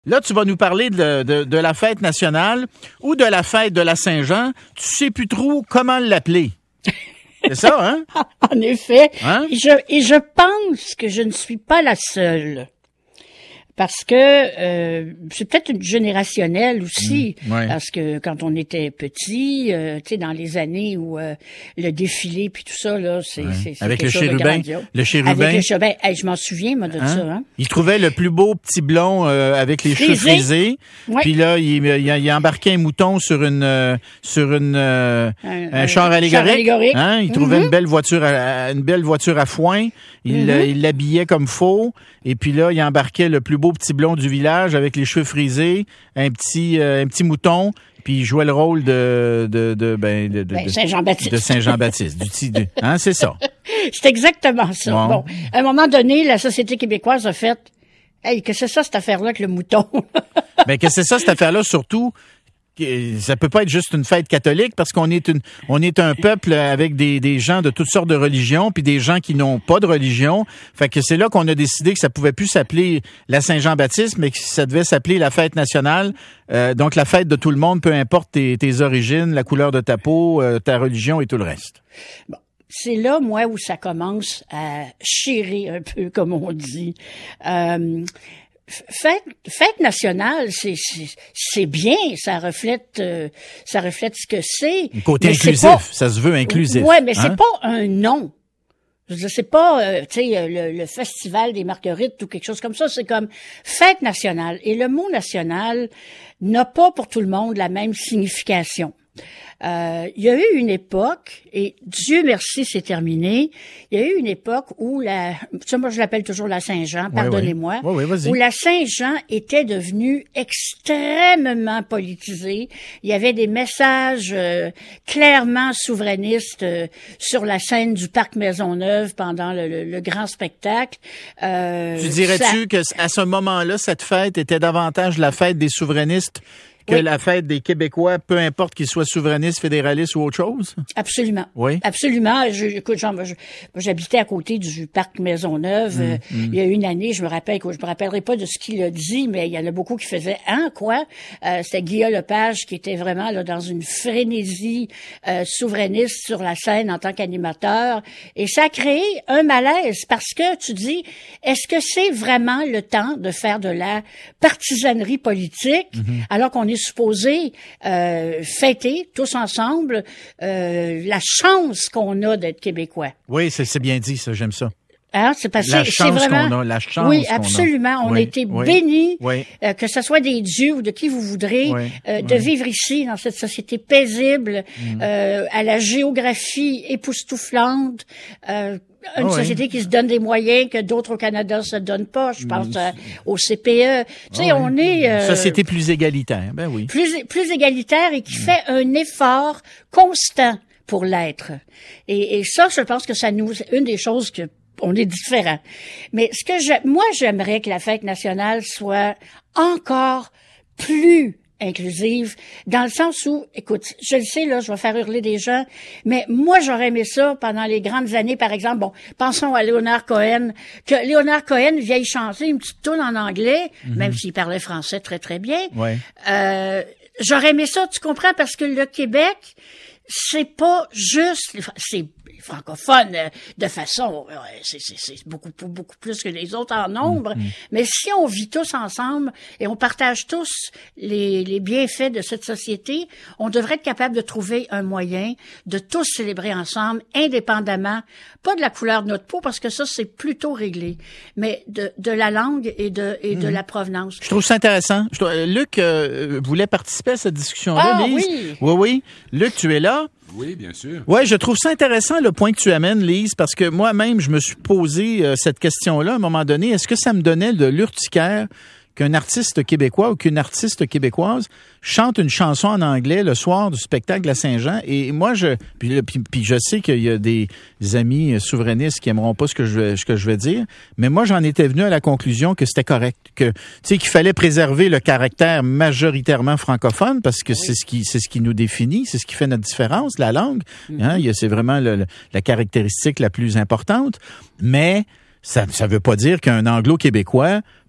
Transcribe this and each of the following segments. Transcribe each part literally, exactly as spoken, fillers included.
Là, tu vas nous parler de, de, de la fête nationale ou de la fête de la Saint-Jean. Tu sais plus trop comment l'appeler. C'est ça, hein? En effet. Hein? Et, je, et je pense que je ne suis pas la seule. Parce que euh, c'est peut-être une générationnelle aussi, mmh, ouais. Parce que quand on était petit, euh, tu sais, dans les années où euh, le défilé puis tout ça là, c'est, ouais. c'est, c'est avec quelque le chose chérubin, de grandiose. le chérubin, avec le chérubin, hey, je m'en souviens moi de hein? ça. Hein? Il trouvait le plus beau petit blond euh, avec les Frisé. cheveux frisés, ouais. Puis là, il, il, il embarquait un mouton sur une euh, sur une euh, un, un char allégorique. Char allégorique. Hein? Il trouvait mm-hmm. une belle voiture, à, une belle voiture à foin. Il, mm-hmm. il l'habillait comme faux. Et puis là, il embarquait le plus beau petit blond du village avec les cheveux frisés, un petit euh, un petit mouton, puis il jouait le rôle de de de ben de, de, ben, Saint-Jean-Baptiste. De Saint-Jean-Baptiste, du petit de, hein, c'est ça. C'est exactement ça. Bon. bon, à un moment donné, la société québécoise a fait hey, que c'est ça cette affaire-là avec le mouton. Ben que c'est ça cette affaire-là surtout. Ça peut pas être juste une fête catholique parce qu'on est une, on est un peuple avec des, des gens de toutes sortes de religions puis des gens qui n'ont pas de religion. Fait que c'est là qu'on a décidé que ça pouvait plus s'appeler la Saint-Jean-Baptiste, mais que ça devait s'appeler la fête nationale. Euh, donc la fête de tout le monde, peu importe tes, tes origines, la couleur de ta peau, euh, ta religion et tout le reste. Bon. C'est là, moi, où ça commence à chirer un peu, comme on dit. Euh, Fête, fête nationale, c'est, c'est, c'est bien, ça reflète, euh, ça reflète ce que c'est. Un côté mais inclusif, pas, ça se veut inclusif. Ouais, mais hein? c'est pas un nom. Je veux dire, c'est pas, euh, tu sais, le, le festival des Marguerites ou quelque chose comme ça. C'est comme fête nationale. Et le mot national n'a pas pour tout le monde la même signification. Euh, il y a eu une époque, et Dieu merci, c'est terminé, il y a eu une époque où la, ça moi je l'appelle toujours la Saint-Jean, pardonnez-moi, oui, oui. Oui, oui, où la Saint-Jean était devenue extrêmement politisée. Il y avait des messages euh, clairement souverainistes euh, sur la scène du Parc Maisonneuve pendant le, le, le grand spectacle. Euh, tu dirais-tu ça... que à ce moment-là, cette fête était davantage la fête des souverainistes que oui. la fête des Québécois, peu importe qu'ils soient souverainistes, fédéralistes ou autre chose? Absolument. Oui. Absolument. Je, écoute, genre, moi, je, moi, j'habitais à côté du parc Maisonneuve. Mmh, euh, mmh. Il y a une année, je me rappelle, je me rappellerai pas de ce qu'il a dit, mais il y en a beaucoup qui faisaient « Hein, quoi? Euh, » C'était Guillaume Lepage qui était vraiment là dans une frénésie euh, souverainiste sur la scène en tant qu'animateur. Et ça a créé un malaise parce que tu dis, est-ce que c'est vraiment le temps de faire de la partisanerie politique mmh. alors qu'on est supposé euh, fêter tous ensemble euh, la chance qu'on a d'être Québécois. Oui, c'est, c'est bien dit, ça, j'aime ça. Hein, c'est parce la que chance c'est vraiment. qu'on a, la chance oui, qu'on absolument. a. On oui, a été oui, bénis, oui. Euh, que ce soit des dieux ou de qui vous voudrez, oui, euh, de oui. vivre ici dans cette société paisible, mm. euh, à la géographie époustouflante. Euh, Une oh société oui. qui se donne des moyens que d'autres au Canada se donnent pas. Je pense euh, au C P E. Tu sais, oh on oui. est... Euh, société plus égalitaire, ben oui. Plus, plus égalitaire et qui mm. fait un effort constant pour l'être. Et, et ça, je pense que ça nous... Une des choses que on est différent. Mais ce que je, moi, j'aimerais que la fête nationale soit encore plus inclusive, dans le sens où, écoute, je le sais, là, je vais faire hurler des gens, mais moi, j'aurais aimé ça pendant les grandes années, par exemple, bon, pensons à Leonard Cohen, que Leonard Cohen vienne chanter une petite toune en anglais, mm-hmm. même s'il parlait français très, très bien. Ouais. Euh, j'aurais aimé ça, tu comprends, parce que le Québec, c'est pas juste, c'est francophone de façon, c'est, c'est, c'est beaucoup, beaucoup plus que les autres en nombre, mmh. mais si on vit tous ensemble et on partage tous les, les bienfaits de cette société, on devrait être capable de trouver un moyen de tous célébrer ensemble, indépendamment, pas de la couleur de notre peau, parce que ça, c'est plutôt réglé, mais de, de la langue et de, et mmh. de la provenance. Je trouve ça intéressant. Je trouve, Luc euh, voulait participer à cette discussion-là, ah, Lise. Oui. oui, oui. Luc, tu es là? Oui, bien sûr. Ouais, je trouve ça intéressant le point que tu amènes, Lise, parce que moi-même, je me suis posé euh, cette question-là à un moment donné. Est-ce que ça me donnait de l'urticaire qu'un artiste québécois ou qu'une artiste québécoise chante une chanson en anglais le soir du spectacle à Saint-Jean? Et moi, je puis, puis, puis je sais qu'il y a des amis souverainistes qui aimeront pas ce que je ce que je vais dire, mais moi, j'en étais venu à la conclusion que c'était correct, que tu sais qu'il fallait préserver le caractère majoritairement francophone parce que oui. c'est ce qui c'est ce qui nous définit, c'est ce qui fait notre différence, la langue. Mm-hmm. Hein, il y a, c'est vraiment le, le, la caractéristique la plus importante, mais ça ça veut pas dire qu'un anglo-québécois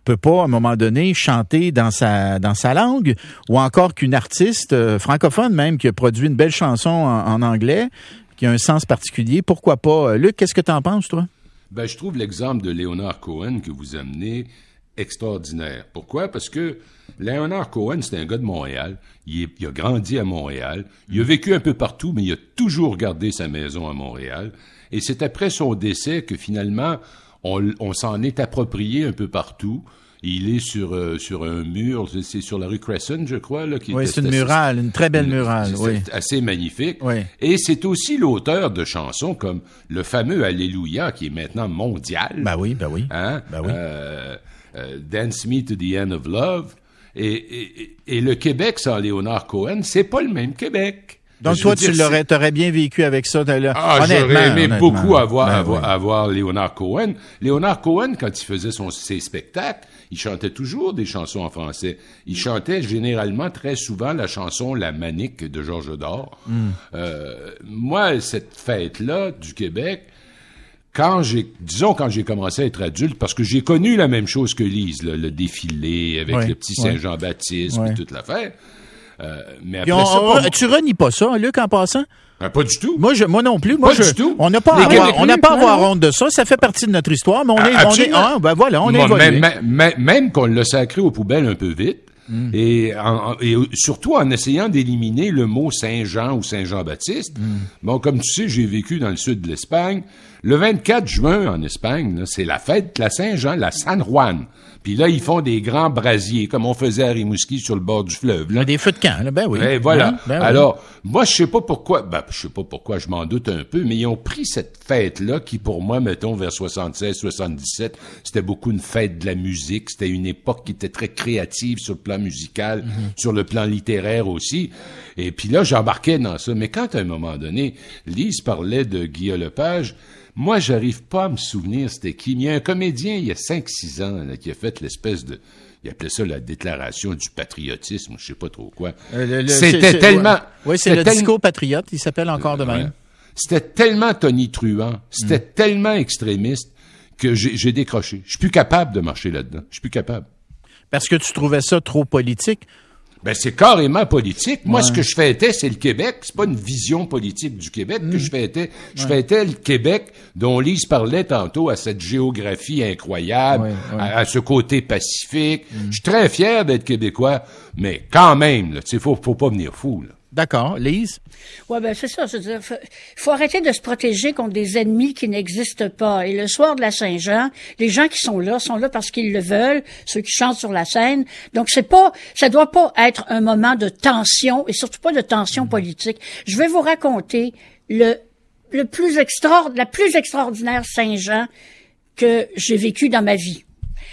peut pas, à un moment donné, chanter dans sa dans sa langue, ou encore qu'une artiste euh, francophone même qui a produit une belle chanson en, en anglais, qui a un sens particulier, pourquoi pas? Luc, qu'est-ce que tu en penses, toi? Ben, je trouve l'exemple de Leonard Cohen que vous amenez extraordinaire. Pourquoi? Parce que Leonard Cohen, c'est un gars de Montréal. Il, est, il a grandi à Montréal. Il a vécu un peu partout, mais il a toujours gardé sa maison à Montréal. Et c'est après son décès que finalement, on, on s'en est approprié un peu partout. Il est sur euh, sur un mur, c'est sur la rue Crescent, je crois. Là, qui oui, c'est une murale, une très belle murale. C'est oui. assez magnifique. Oui. Et c'est aussi l'auteur de chansons comme le fameux Alléluia, qui est maintenant mondial. Ben oui, ben oui. Hein? Ben oui. Euh, euh, Dance Me to the End of Love. Et, et, et le Québec sans Léonard Cohen, c'est pas le même Québec. Donc, je toi, dire, tu l'aurais, t'aurais bien vécu avec ça. Là. Ah, j'aurais aimé honnêtement. beaucoup avoir, ben, avoir, oui. avoir Léonard Cohen. Léonard Cohen, quand il faisait son, ses spectacles, il chantait toujours des chansons en français. Il chantait généralement, très souvent, la chanson La Manique de Georges Dor. Mm. Euh, moi, cette fête-là du Québec, quand j'ai, disons quand j'ai commencé à être adulte, parce que j'ai connu la même chose que Lise, là, le défilé avec oui, le petit oui. Saint-Jean-Baptiste oui. et toute l'affaire. Euh, mais après on, ça, on, pas, tu renies pas ça, Luc, en passant? Ben, pas du tout. Moi, je, moi non plus. Moi, pas je, du tout. On n'a pas, à Les avoir, on n'a pas à avoir non. honte de ça. Ça fait partie de notre histoire, mais on est, on est, ah, ben voilà, on est Moi, évolué. même, même, même qu'on l'a sacré aux poubelles un peu vite. Mm. Et, en, et surtout en essayant d'éliminer le mot Saint-Jean ou Saint-Jean-Baptiste. Mm. Bon, comme tu sais, j'ai vécu dans le sud de l'Espagne. Le vingt-quatre juin, en Espagne, là, c'est la fête de la Saint-Jean, la San Juan. Puis là, ils font des grands brasiers, comme on faisait à Rimouski sur le bord du fleuve. Là. Des feux de camp, là. Ben oui. Et voilà. Hein? Ben Alors, oui. moi, je sais pas pourquoi, ben, je sais pas pourquoi, je m'en doute un peu, mais ils ont pris cette fête-là, qui pour moi, mettons, vers soixante-seize, soixante-dix-sept, c'était beaucoup une fête de la musique. C'était une époque qui était très créative sur le plan musical, mm-hmm. sur le plan littéraire aussi. Et puis là, j'embarquais dans ça. Mais quand, à un moment donné, Lise parlait de Guillaume Lepage, moi, j'arrive pas à me souvenir c'était qui. Il y a un comédien, il y a cinq six ans, là, qui a fait l'espèce de... Il appelait ça la déclaration du patriotisme, je sais pas trop quoi. Euh, le, le, c'était c'est, tellement... Oui, c'est le tel... discours patriote, il s'appelle encore de même. Ouais. C'était tellement tonitruant, c'était mm. tellement extrémiste que j'ai, j'ai décroché. Je suis plus capable de marcher là-dedans. Je suis plus capable. Parce que tu trouvais ça trop politique? Ben, c'est carrément politique. Moi, ouais. ce que je fêtais, c'est le Québec. C'est pas une vision politique du Québec mmh. que je fêtais. Je ouais. fêtais le Québec dont Lise parlait tantôt, à cette géographie incroyable, ouais, ouais. À, à ce côté pacifique. Mmh. Je suis très fier d'être québécois, mais quand même, il faut, faut pas venir fou, là. D'accord. Lise? Ouais, ben, c'est ça. Il faut, faut arrêter de se protéger contre des ennemis qui n'existent pas. Et le soir de la Saint-Jean, les gens qui sont là sont là parce qu'ils le veulent, ceux qui chantent sur la scène. Donc, c'est pas, ça doit pas être un moment de tension et surtout pas de tension politique. Je vais vous raconter le, le plus extra, la plus extraordinaire Saint-Jean que j'ai vécu dans ma vie.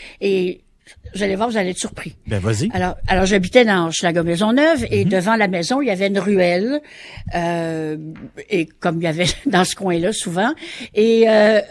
Et, vous allez voir, vous allez être surpris. Ben, vas-y. Alors, alors j'habitais dans Hochelaga-Maisonneuve et mm-hmm. devant la maison, il y avait une ruelle, euh, et comme il y avait dans ce coin-là souvent, et euh,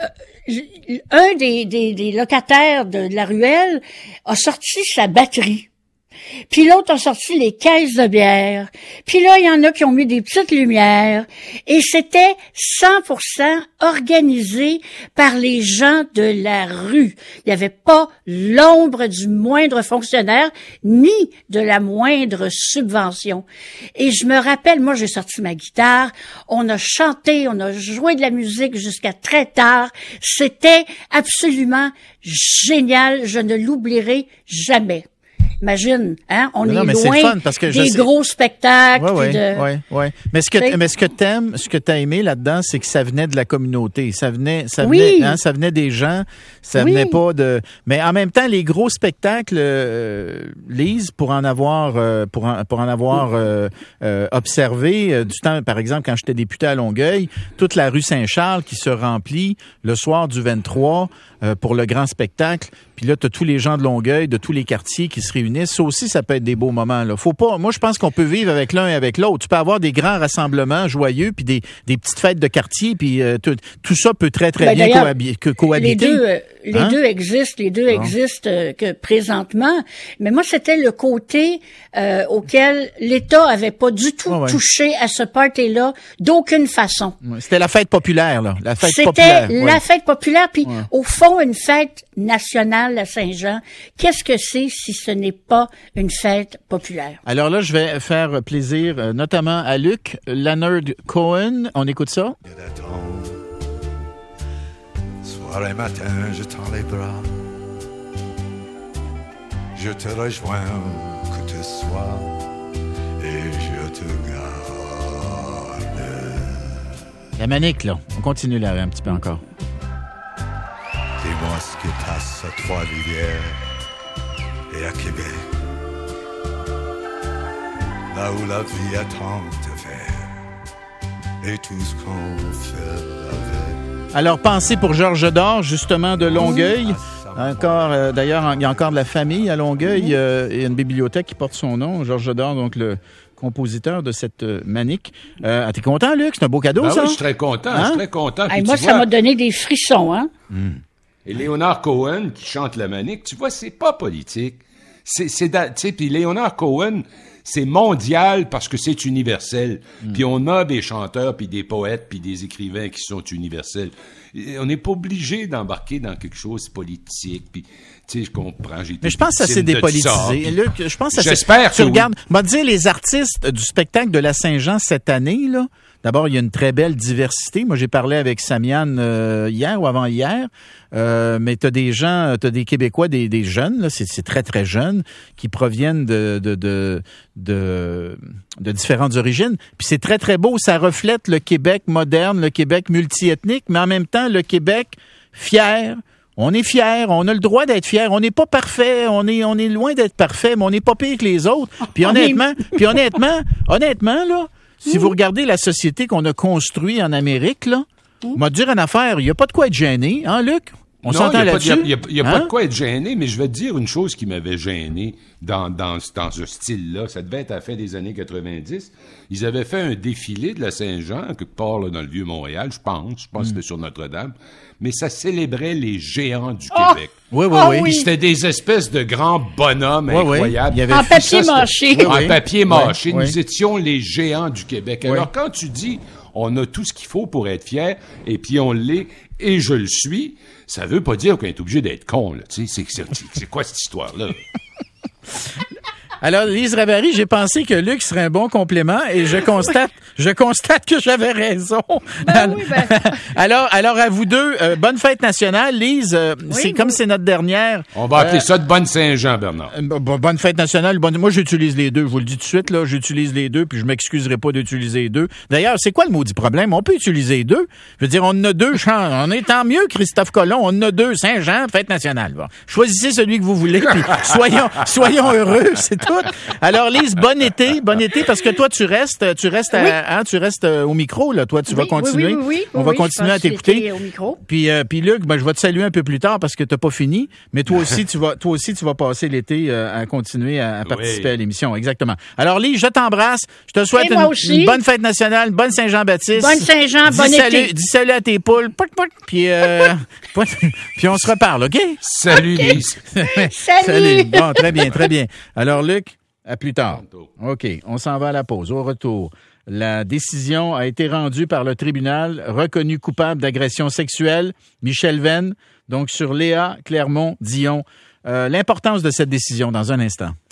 un des, des, des locataires de, de la ruelle a sorti sa batterie. Puis l'autre a sorti les caisses de bière. Puis là, il y en a qui ont mis des petites lumières. Et c'était cent pour cent organisé par les gens de la rue. Il n'y avait pas l'ombre du moindre fonctionnaire, ni de la moindre subvention. Et je me rappelle, moi, j'ai sorti ma guitare. On a chanté, on a joué de la musique jusqu'à très tard. C'était absolument génial. Je ne l'oublierai jamais. Imagine, hein, on non, est non, loin fun parce que des gros spectacles. Oui, oui, de... oui, oui. Mais ce que, mais ce que t'aimes, ce que t'as aimé là-dedans, c'est que ça venait de la communauté. Ça venait, ça oui. venait, hein, ça venait des gens. Ça oui. venait pas de. Mais en même temps, les gros spectacles, euh, Lise, pour en avoir, euh, pour en, pour en avoir euh, euh, observé euh, du temps, par exemple, quand j'étais député à Longueuil, toute la rue Saint-Charles qui se remplit le soir du vingt-trois euh, pour le grand spectacle. Puis là, t'as tous les gens de Longueuil, de tous les quartiers qui se réunissent. Ça aussi, ça peut être des beaux moments, là. Faut pas, moi, je pense qu'on peut vivre avec l'un et avec l'autre. Tu peux avoir des grands rassemblements joyeux, puis des, des petites fêtes de quartier, puis euh, tout, tout ça peut très, très ben, bien cohabi- co- cohabiter. Les deux, euh, les Hein? deux existent, les deux Bon. existent euh, que présentement. Mais moi, c'était le côté euh, auquel l'État avait pas du tout Ouais, ouais. touché à ce party-là d'aucune façon. C'était la fête populaire, là. La fête C'était populaire. la ouais. fête populaire, puis Ouais. au fond, une fête nationale à Saint-Jean. Qu'est-ce que c'est si ce n'est pas une fête populaire? Alors là, je vais faire plaisir euh, notamment à Luc Leonard Cohen. On écoute ça. Soir et matin, je tends les bras. Je te rejoins où que tu sois et je te garde. La manique, là. On continue là un petit peu encore. Dis-moi ce qui passe à Trois-Rivières et à Québec. Là où la vie a tant de faire et tout ce qu'on fait avec. Alors, pensez pour Georges Dard, justement, de Longueuil. Encore, euh, d'ailleurs, il y a encore de la famille à Longueuil. Euh, il y a une bibliothèque qui porte son nom. Georges Dard, donc le compositeur de cette euh, manique. Euh, ah, t'es content, Luc? C'est un beau cadeau, Ben ça? oui, je suis très content, je Hein? suis très content. Hey, Puis moi, tu ça vois, m'a donné des frissons, hein? Et Léonard Cohen qui chante la manique, tu vois, c'est pas politique. C'est, c'est, da- tu sais, puis Léonard Cohen, c'est mondial parce que c'est universel. Puis on a des chanteurs, puis des poètes, puis des écrivains qui sont universels. Et on n'est pas obligé d'embarquer dans quelque chose de politique. Puis, tu sais, je comprends. J'ai été Mais je pense que ça victime s'est de ça, dépolitisé. puis- Luc, je pense que ça s'est- J'espère Tu que oui. regardes, on va te dire, les artistes du spectacle de la Saint-Jean cette année, là. D'abord, il y a une très belle diversité. Moi, j'ai parlé avec Samiane euh, hier ou avant-hier, euh, mais t'as des gens, t'as des Québécois, des, des jeunes, là, c'est, c'est très, très jeunes, qui proviennent de, de, de, de, de différentes origines. Puis c'est très, très beau. Ça reflète le Québec moderne, le Québec multiethnique, mais en même temps, le Québec fier. On est fiers, on a le droit d'être fiers. On n'est pas parfait, on est, on est loin d'être parfait, mais on n'est pas pire que les autres. Puis On est- honnêtement, puis honnêtement, honnêtement, là, si vous regardez la société qu'on a construite en Amérique, là, on va te dire une affaire, il n'y a pas de quoi être gêné, hein, Luc? On Non, s'entend il n'y a, pas- là-dessus? y a- y a- y a pas Hein? de quoi être gêné, mais je vais te dire une chose qui m'avait gêné dans, dans, dans ce style-là. Ça devait être à la fin des années quatre-vingt-dix. Ils avaient fait un défilé de la Saint-Jean, quelque part là, dans le Vieux-Montréal, je pense. Je pense que c'était sur Notre-Dame. Mais ça célébrait les géants du Oh! Québec. Oui, oui, Ah oui. oui. C'était des espèces de grands bonhommes Oui, oui. incroyables. Il y avait- En Puis papier Ça, c'était- mâché. Oui, En oui. papier mâché. Oui, Nous oui. étions les géants du Québec. Oui. Alors, quand tu dis on a tout ce qu'il faut pour être fier, et puis on l'est, et je le suis, ça veut pas dire qu'on est obligé d'être con, là. Tu sais, c'est, c'est, c'est quoi cette histoire-là? Alors, Lise Ravary, j'ai pensé que Luc serait un bon complément et je constate, je constate que j'avais raison. Ben oui, ben. alors, alors à vous deux, euh, bonne fête nationale. Lise, euh, c'est oui. comme c'est notre dernière. On va appeler Euh, ça de Bonne Saint-Jean, Bernard. Euh, bo- Bonne fête nationale. Bonne... Moi, j'utilise les deux. Je vous le dis tout de suite, là. J'utilise les deux, puis je m'excuserai pas d'utiliser les deux. D'ailleurs, c'est quoi le maudit problème? On peut utiliser les deux. Je veux dire, on en a deux. chants. On est tant mieux, Christophe Colomb. On en a deux. Saint-Jean, fête nationale. Bon. Choisissez celui que vous voulez, puis soyons, soyons heureux, c'est tout. Alors, Lise, bon été. Bon été, parce que toi, tu restes, tu restes, à- Oui. hein, tu restes euh, au micro, là. Toi, tu vas Oui, continuer. oui, oui, oui, On oui, va oui, continuer je à pense que t'écouter. c'était au micro. Puis, euh, puis Luc, ben, je vais te saluer un peu plus tard parce que t'as pas fini. Mais toi aussi, tu vas, toi aussi, tu vas passer l'été euh, à continuer à, à participer Oui. à l'émission. Exactement. Alors, Lise, je t'embrasse. Je te souhaite Et moi une, aussi. une bonne fête nationale, bonne Saint-Jean-Baptiste. Bonne Saint-Jean, Dis bon salut, été. Dis salut à tes poules. Pout, pout. Puis, euh, pout. Puis on se reparle, OK? Salut, Lise. Salut! Bon, très bien, très bien. Alors, Luc, à plus tard. Tantôt. OK, on s'en va à la pause. Au retour, la décision a été rendue par le tribunal, reconnu coupable d'agression sexuelle, Michel Venn, donc sur Léa Clermont-Dion. Euh, l'importance de cette décision dans un instant.